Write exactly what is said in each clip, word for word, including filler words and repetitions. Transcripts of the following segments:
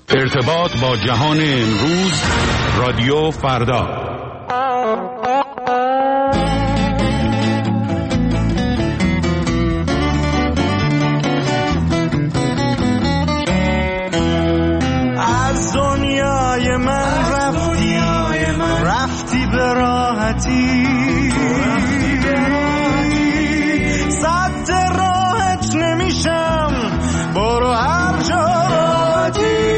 ارتباط با جهان امروز، رادیو فردا. از دنیای من رفتی، رفتی به راحتی، صد راحت نمیشم، برو هر جا راحتی.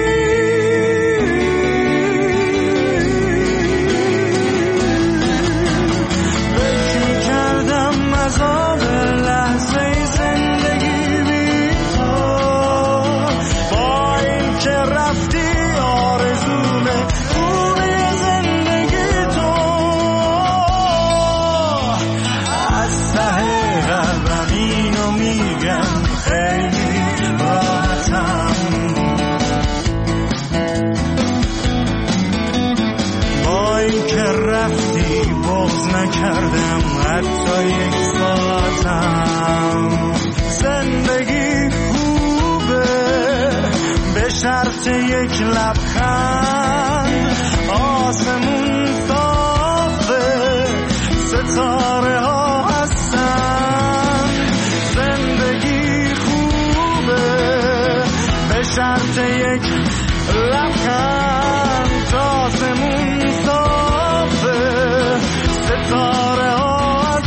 کردم حتی یک ساعتم. زندگی خوبه به شرط یک لبخند، آسمون صافه، ستاره ها هستن. زندگی خوبه به شرط یک لبخند، آسمون صافه، ستاره ها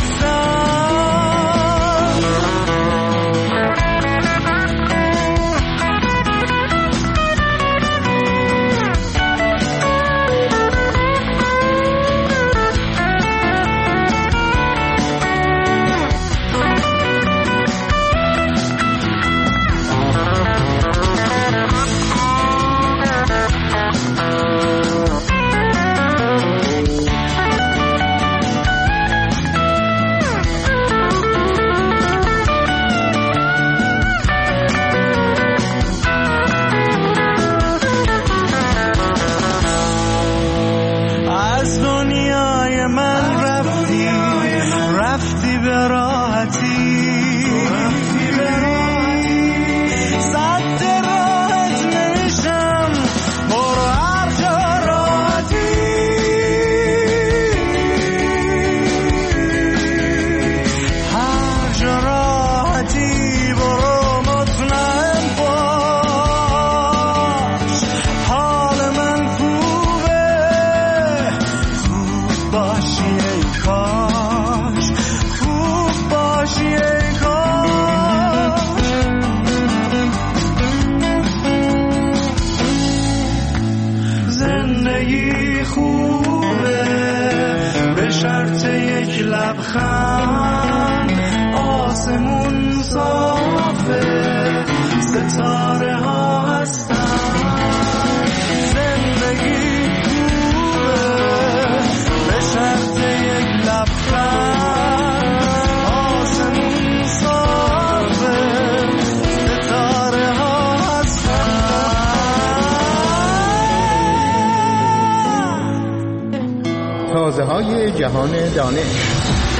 تازه‌های جهان دانش.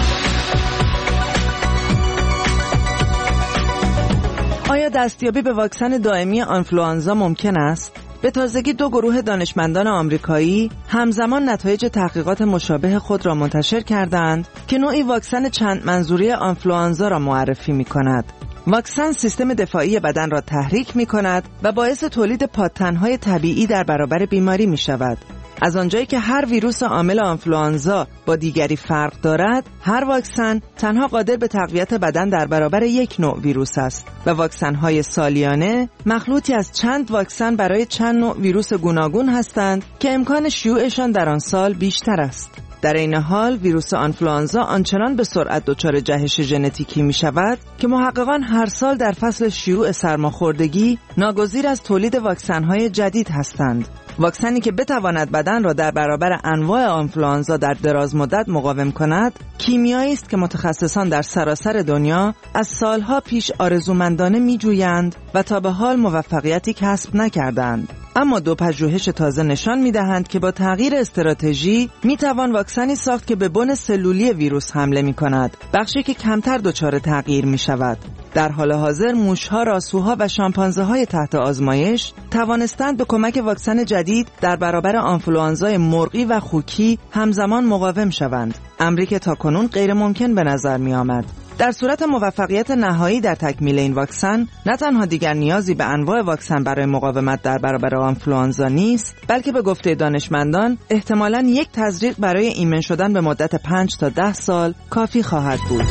آیا دستیابی به واکسن دائمی آنفلوانزا ممکن است؟ به تازگی دو گروه دانشمندان آمریکایی همزمان نتایج تحقیقات مشابه خود را منتشر کردند که نوعی واکسن چند منظوری آنفلوانزا را معرفی می‌کند. واکسن سیستم دفاعی بدن را تحریک می‌کند و باعث تولید پادتن‌های طبیعی در برابر بیماری می‌شود. از آنجایی که هر ویروس عامل آنفلوانزا با دیگری فرق دارد، هر واکسن تنها قادر به تقویت بدن در برابر یک نوع ویروس است و واکسن‌های سالیانه مخلوطی از چند واکسن برای چند نوع ویروس گوناگون هستند که امکان شیوعشان در آن سال بیشتر است. در این حال ویروس آنفلوانزا آنچنان به سرعت دچار جهش ژنتیکی می شود که محققان هر سال در فصل شیوع سرماخوردگی ناگزیر از تولید واکسن‌های جدید هستند. واکسنی که بتواند بدن را در برابر انواع آنفلوانزا در دراز مدت مقاوم کند، کیمیایی است که متخصصان در سراسر دنیا از سالها پیش آرزومندانه می‌جویند و تا به حال موفقیتی کسب نکردند. اما دو پژوهش تازه نشان می‌دهند که با تغییر استراتژی می‌توان واکسنی ساخت که به بن سلولی ویروس حمله می‌کند، بخشی که کمتر دچار تغییر می‌شود. در حال حاضر موشها، راسوها و شامپانزه‌های تحت آزمایش توانستند به کمک واکسن جدید در برابر آنفلوانزای مرغی و خوکی همزمان مقاوم شوند، امری که تاکنون غیر ممکن به نظر می آمد. در صورت موفقیت نهایی در تکمیل این واکسن، نه تنها دیگر نیازی به انواع واکسن برای مقاومت در برابر آنفلوانزا نیست، بلکه به گفته دانشمندان احتمالاً یک تزریق برای ایمن شدن به مدت پنج تا ده سال کافی خواهد بود.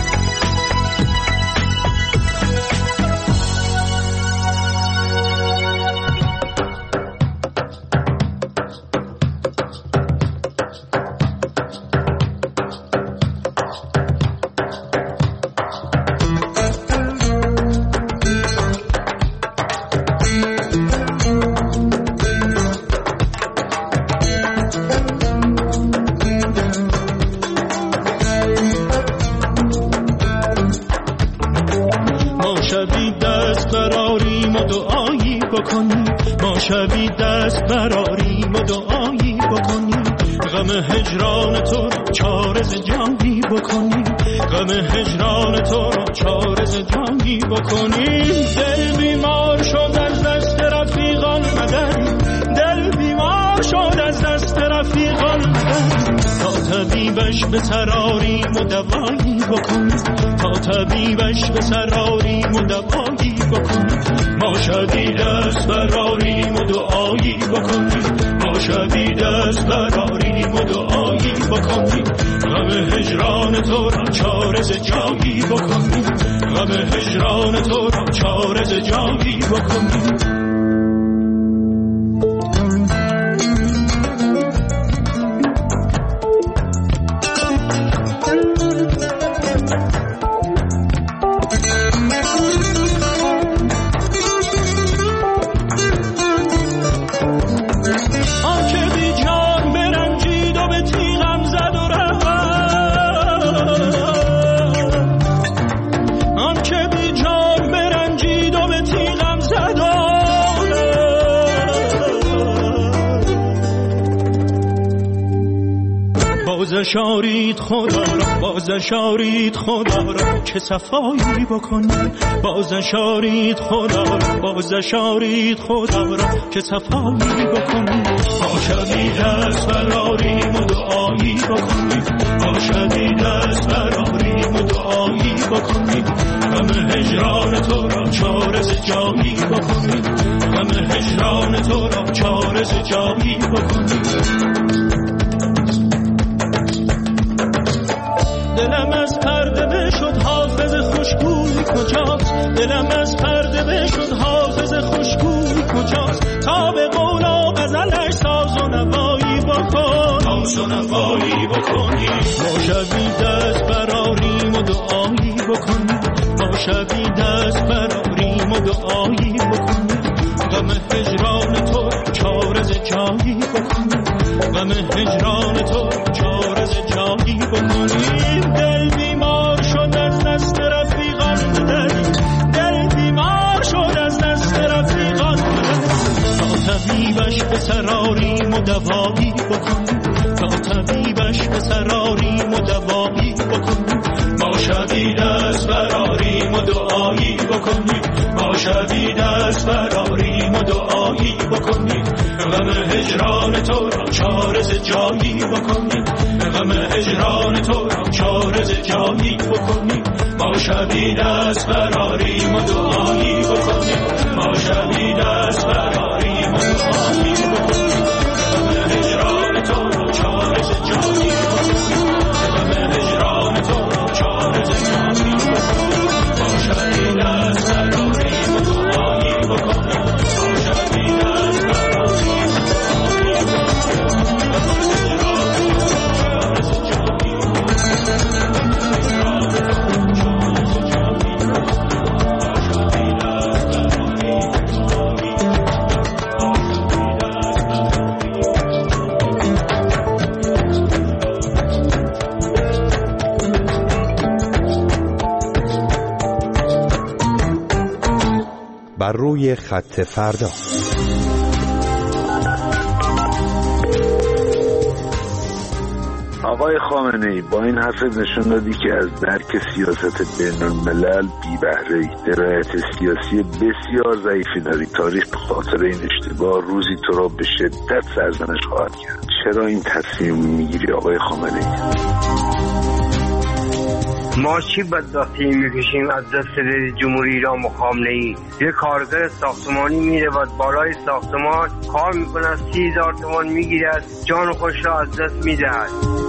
شبی دست براریم و دعایی بکنیم، غم هجران تو را چارز جانی بکنیم، غم هجران تو را چارز جانی بکنیم. دل بیمار شد از دست رفیقان مدد، دل بیمار شد از دست رفیقان مدد، تا طبیبش به سراریم و دوایی بکنیم، تا طبیبش به سراریم و دوایی بکنیم. ما شدید است براریم و دعایی بکنیم، ما شدید است براریم و دعایی بکنیم، غم هجران تو را چارز جایی بکنیم، غم هجران تو را چارز جایی بکنیم. بازشارید خدا را، بازشارید خدا را که صفایی بکنیم، بازشارید خدا را، بازشارید خدا را که صفایی بکنیم. ما شدید است براریم و دعایی بکنیم، ما شدید است براریم و دعایی بکنیم، غم هجران تو را چارز جایی بکنیم، غم هجران تو را چارز جایی بکنیم. دلم از پرده بشد حافظ خوشگوی کجاست، دلم از پرده بشد حافظ خوشگوی کجاست، تا به قول و غزلش ساز و نوایی بکن، ساز و نوایی بکنی. ما شبی دست براریم و دعایی بکنیم، ما شبی دست براریم و دعایی بکنیم، غم هجران تو چارز جایی بکنیم، غم هجران تو چارز جایی بکنیم. دل بیمار شد از دست رفیقان مدد، دل بیمار شد از دست رفیقان مدد، تا طبیبش به سراریم و دوایی بکنیم، تا طبیبش به سراریم و دوایی بکنیم. ما شدید است براریم و دعایی بکنیم، ما شدید است براریم و دعایی بکنیم، غم هجران تو را چارز جایی بکنیم، غم هجران تو را چارز جایی بکنیم. ما شدید است براریم و دعایی بکنیم، ما شدید است براریم و دعایی بکنیم، غم هجران تو را چارز جایی بکنیم، غم هجران تو را چارز جایی بکنیم. ما شدید است براریم و دعایی بکنیم، ما شدید است براریم و دعایی بر روی خط فردا. آقای خامنه‌ای با این حرفت نشون دادی که از درک سیاست بین الملل بی بهره‌ای، درایت سیاسی بسیار ضعیفی داری. تاریخ به خاطر این اشتباه روزی تو را به شدت سرزنش خواهد کرد. چرا این تصمیم میگیری آقای خامنه‌ای؟ ما چی بدبختی میکشیم از دست رئیس جمهوری ایران و خامنه‌ای؟ یه کارگر ساختمانی میره و بالای ساختمان کار میکنه، سی هزار تومان میگیرد، جان خودش را از دست میدهد.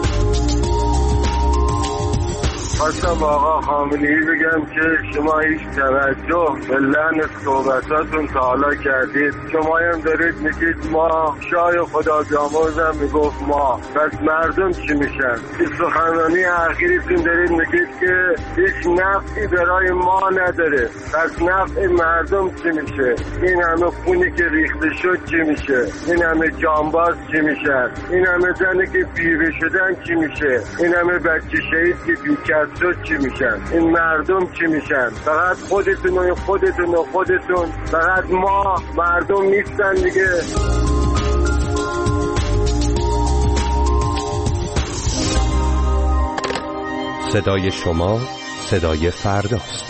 خواستم با آقا خامنه‌ای بگم که شما هیچ توجه به لحن صحبتاتون تا حالا کردید. شما هم دارید میگید ما، شاه خدا بیامرز هم میگفت ما، پس مردم چی میشن؟ این سخنرانی اخیرتون دارید میگید که هیچ نفعی برای ما نداره، پس نفع مردم چی میشه؟ این همه خونی که ریخته شد چی میشه؟ این همه جانباز چی میشن؟ این همه زنی که بیوه شدن چی میشه؟ این همه بچه شهید که بیکر شد چی میشن؟ این مردم چی میشن؟ فقط خودتون و خودتون و خودتون، فقط ما مردم نیستن دیگه. صدای شما صدای فرداست.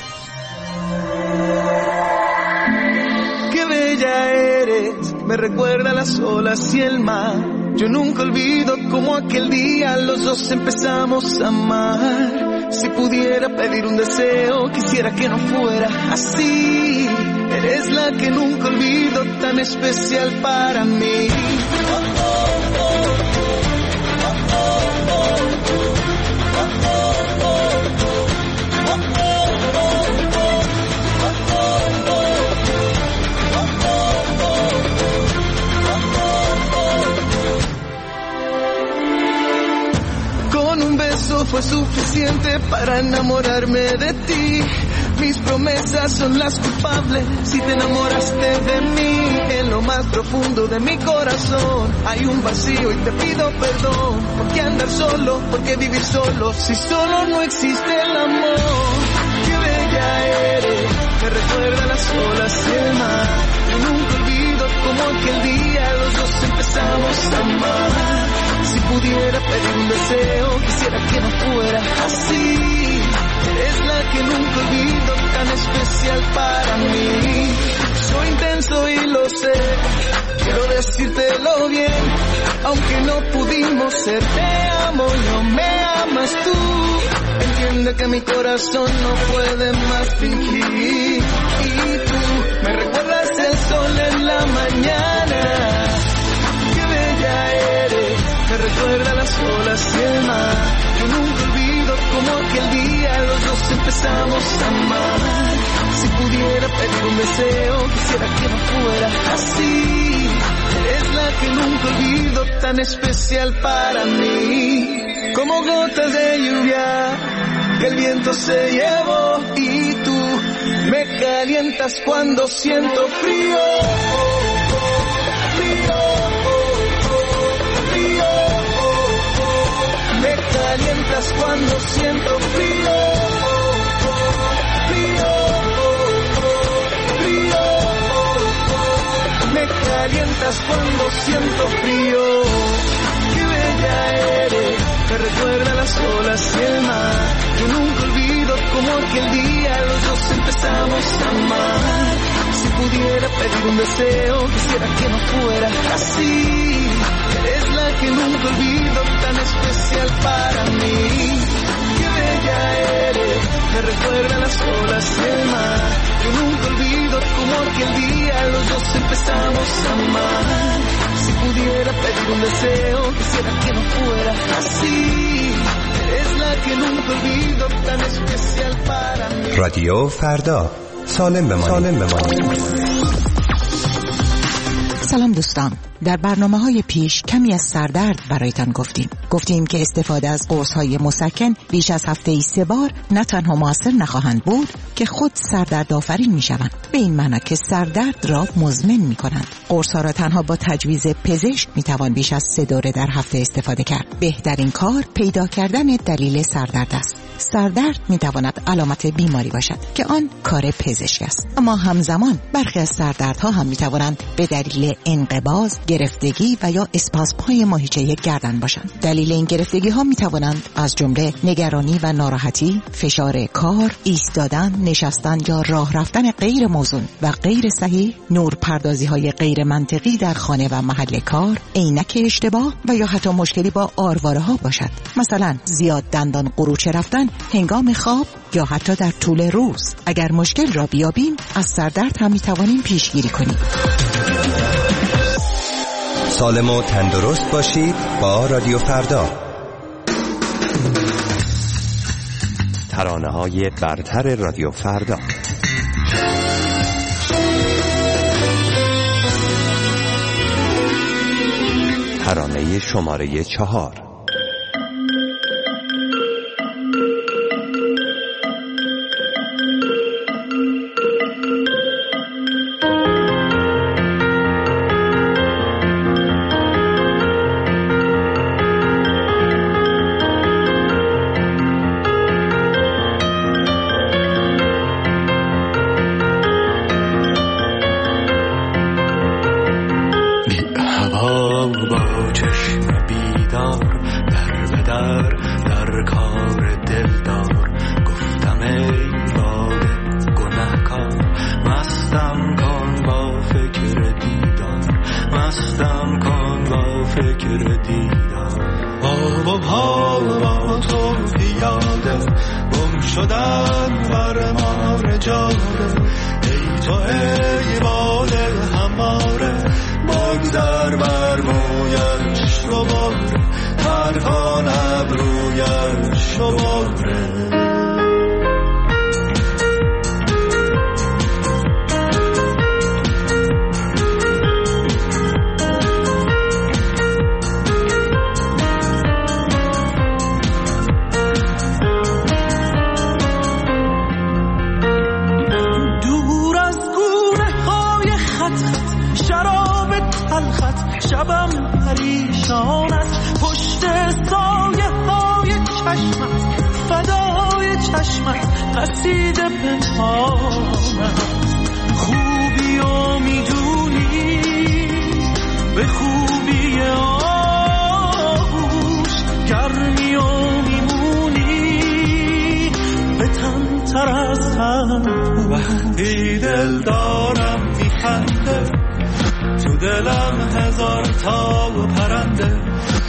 Qué bella eres, me recuerda las olas y el mar. Yo nunca olvido como aquel día los dos empezamos a amar. Si pudiera pedir un deseo, quisiera que no fuera así. Eres la que nunca olvido, tan especial para mí. Fue suficiente para enamorarme de ti. Mis promesas son las culpables si te enamoraste de mí. En lo más profundo de mi corazón hay un vacío y te pido perdón. ¿Por qué andar solo? ¿Por qué vivir solo? Si solo no existe el amor. Qué bella eres, me recuerda las olas y el mar. Yo nunca olvido como aquel día los dos empezamos a amar. Si pudiera pedir un deseo, quisiera que no fuera así. Eres la que nunca olvido, tan especial para mí. Soy intenso y lo sé, quiero decírtelo bien. Aunque no pudimos ser, te amo, no me amas tú. Entiende que mi corazón no puede más fingir. Y tú me recuerdas el sol en la mañana. Qué bella eres, me recuerda las olas y el mar. Yo nunca olvido como aquel día los dos empezamos a amar. Si pudiera pedir un deseo, quisiera que no fuera así. Eres la que nunca olvido, tan especial para mí. Como gotas de lluvia que el viento se llevó. Y tú me calientas cuando siento frío. Me calientas cuando siento frío, frío, frío. Me calientas cuando siento frío. Qué bella eres, me recuerda las olas y el mar. Yo nunca olvido como aquel día los dos empezamos a amar. Si pudiera pedir un deseo, quisiera que no fuera así. Eres la que nunca olvido, tan especial para mí. Qué bella eres, me recuerda las olas y el mar. Yo nunca olvido como aquel día los dos empezamos a amar. Si pudiera pedir un deseo, quisiera que no fuera así. Eres la que nunca olvido, tan especial para mí. رادیو فردا، سالم بمانید. سالم بمانید. سلام دوستان، در برنامه‌های پیش کمی از سردرد برایتان گفتیم. گفتیم که استفاده از قرص‌های مسکن بیش از هفته‌ای سه بار نه تنها موثر نخواهند بود که خود سردرد آفرین می‌شوند، به این معنی که سردرد را مزمن می‌کنند. قرص‌ها را تنها با تجویز پزشک می‌توان بیش از سه دوره در هفته استفاده کرد. بهترین کار پیدا کردن دلیل سردرد است. سردرد می‌تواند علامت بیماری باشد که آن کار پزشک است، اما همزمان برخی از سردردها هم می‌توانند به دلیل انقباض گرفتگی و یا اسپاسم‌های ماهیچه گردن باشند. دلیل این گرفتگی ها می توانند از جمله نگرانی و ناراحتی، فشار کار، ایستادن، نشستن یا راه رفتن غیر موزون و غیر صحیح، نورپردازی های غیر منطقی در خانه و محل کار، عینک اشتباه و یا حتی مشکلی با آرواره ها باشد. مثلا زیاد دندان قروچه رفتن هنگام خواب یا حتی در طول روز. اگر مشکل را بیابیم از سردرد هم می توانیم پیشگیری کنیم. سالم و تندرست باشید با رادیو فردا. ترانه‌های برتر رادیو فردا. ترانه شماره چهار. وقتی دل دارم میخنده تو دلم هزار تا پرنده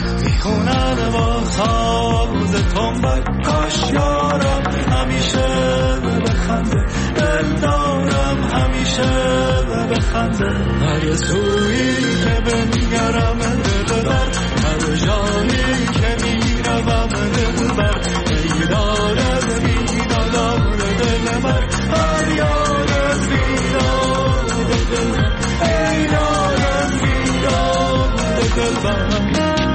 میخونن با ساز تنبک کاش یارم همیشه بخنده دل دارم همیشه بخنده هر سویی که بنگرم دل بر هر جایی که میروم دل بر بیدارد بیدادار دل بر فریادت بیداد دل بر بیدارد بیداد دل بر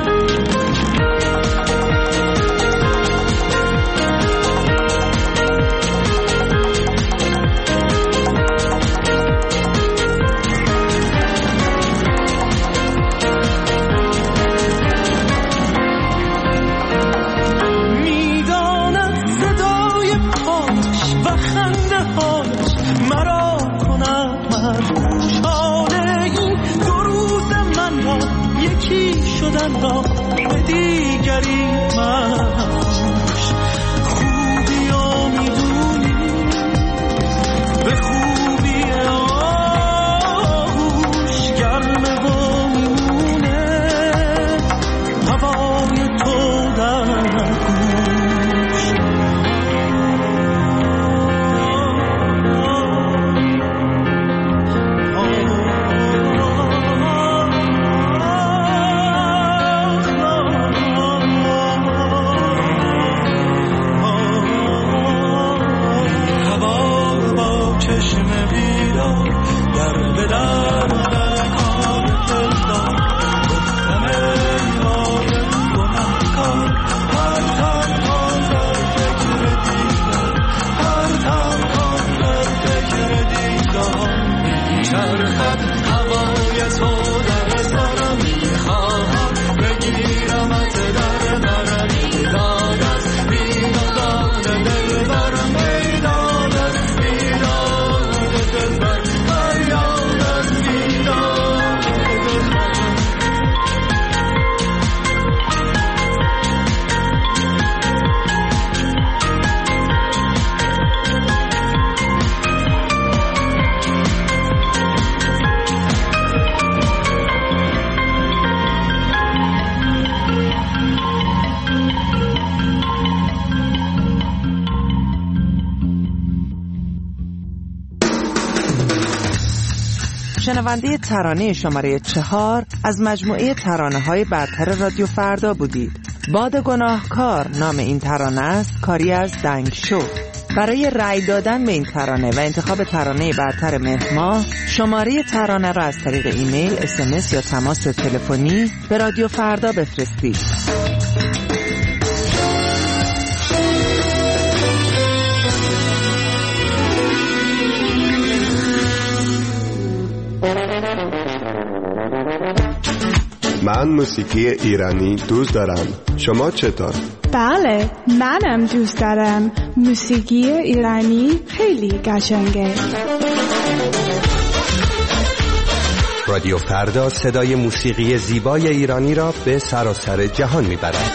شدن را به دیگری مش خوبی ها میدونی به خوبی آهوش گرمه و میمونه هوای تو در گوش شنونده ترانه شماره چهار از مجموعه ترانه های برتر رادیو فردا بودید. باد گناهکار نام این ترانه است، کاری از دنگ شو. برای رأی دادن به این ترانه و انتخاب ترانه برتر مهر ماه، شماره ترانه را از طریق ایمیل، اس ام اس یا تماس تلفنی به رادیو فردا بفرستید. من موسیقی ایرانی دوست دارم. شما چطور؟ بله، منم دوست دارم. موسیقی ایرانی خیلی قشنگه. رادیو فردا صدای موسیقی زیبای ایرانی را به سراسر جهان میبرد.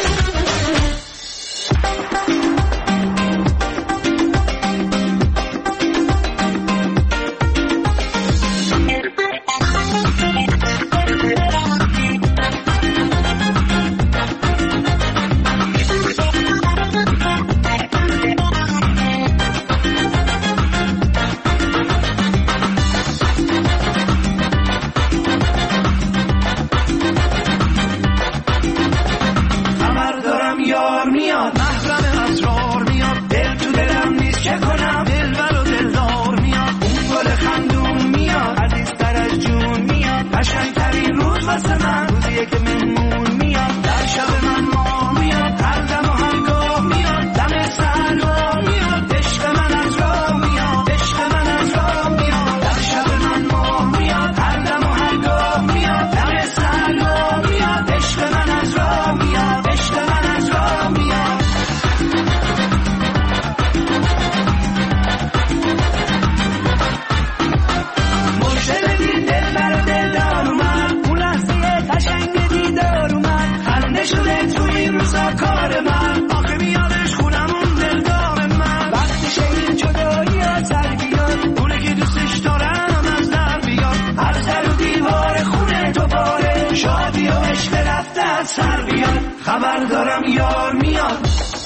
خبر دارم یار میاد.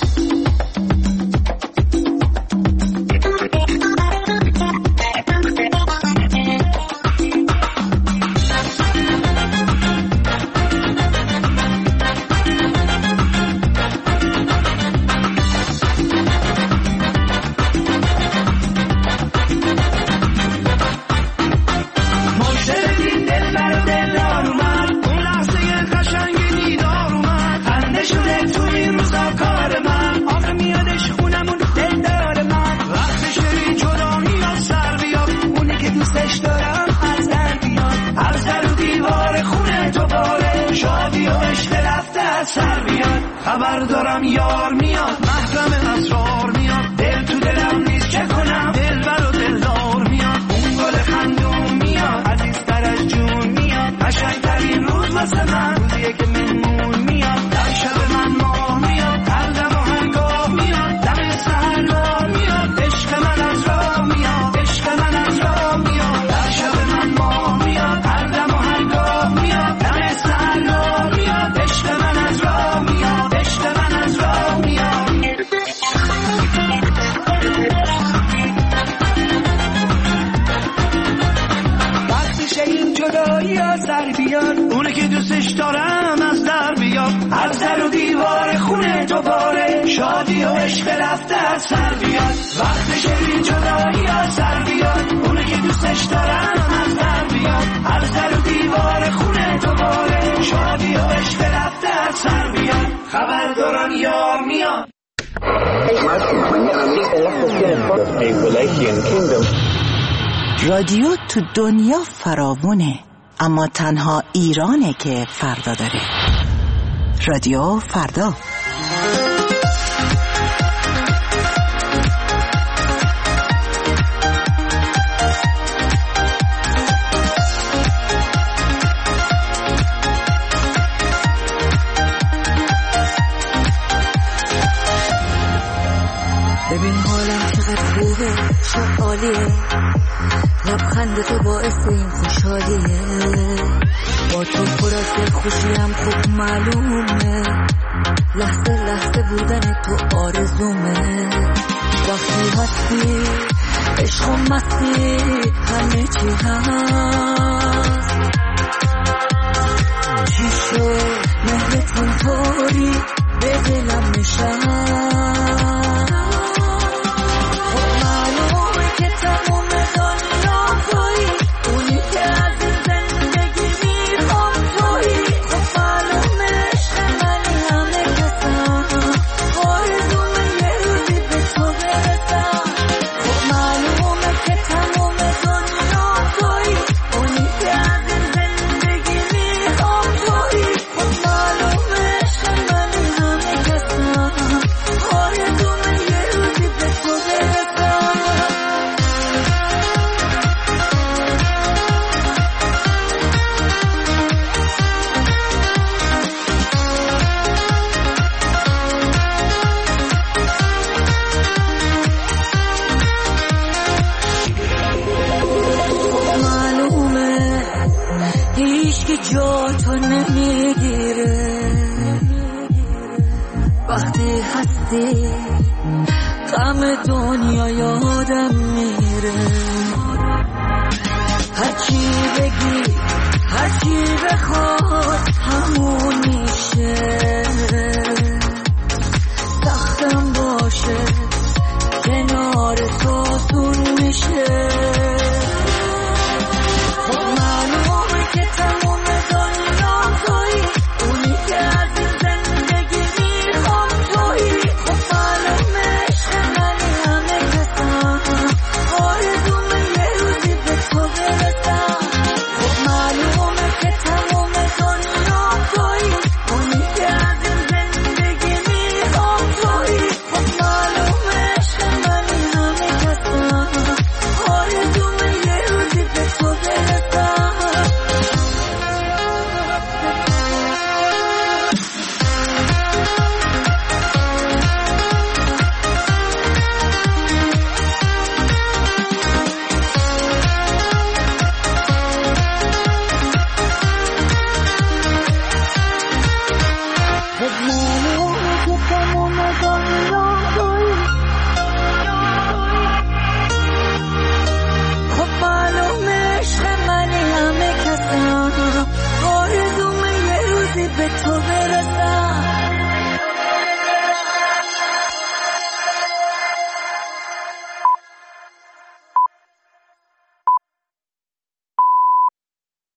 خبر دارم یار میاد، محرم اسرار میاد، دل تو دلم نیست چه کنم، دل بر و دلدار میاد، اون گل خندون میاد، عزیزتر از جون میاد، قشنگترین روز واسه من روزیه که مهمون میاد، در شب من ماه میاد، هر دم و هنگاه میاد، دم سهرگاه میاد، عشق من از راه میاد، عشق من از راه میاد، در شب من ماه میاد، هر دم و هنگاه میاد، دم سهرگاه میاد، عشق من از راه میاد، عشق من از راه میاد. وقتی شه این جدایی ها سر بیاد، اونه که دوستش دارم از در بیاد، هر در و دیوار خونه تو باره، شادی و عشق رفته از سر بیاد. وقتی شه این جدایی ها سر بیاد، اونه که دوستش دارم از در بیاد، هر در و دیوار خونه تو باره، شادی و عشق رفته از سر بیاد. خبر دارم یار میاد. رادیو تو دنیا فراوونه، اما تنها ایرانه که فردا داره. رادیو فردا. ببین حالم چقدر خوبه، چه عالیه، لبخند تو باعث این خوشحالیه، با تو پر از خوشیم خوب معلومه، لحظه لحظه بودن تو آرزومه، وقتی هستی عشق و مستی همه چی هست. چی شد مهرتون طوری به دلم نشست. خب معلومه که تموم دنیا تویی، اونی که از این زندگی میخوام تویی. خب معلومه عشق منی همه کسم، آرزومه یه روزی به تو برسم. خب معلومه که تموم دنیا تویی، اونی که از این زندگی میخوام تویی. خب معلومه عشق منی همه کسم، آرزومه یه روزی به تو برسم. معلومه هیچ که جا تو نمیگیره، وقتی هستی غم دنیا یادم میره. هرچی بگی هرچی بخواد همون میشه، سختم باشه کنار تو سون میشه.